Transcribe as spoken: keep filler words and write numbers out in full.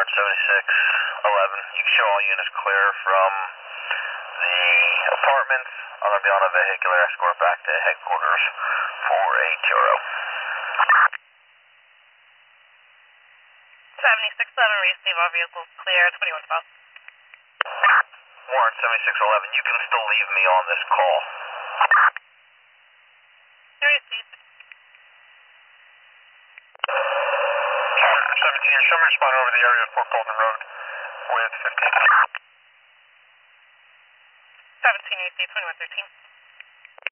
seventy-six eleven. You can show all units clear from the apartments. I'm going to be on a vehicular escort back to headquarters for a T R O. seventy-six eleven, receive all vehicles clear, twenty-one twelve. Warrant seventy-six eleven, you can still leave me on this call. Received. seventeen, show me respond over the area of Fort Colton Road with fifteen. seventeen, receive twenty-one thirteen.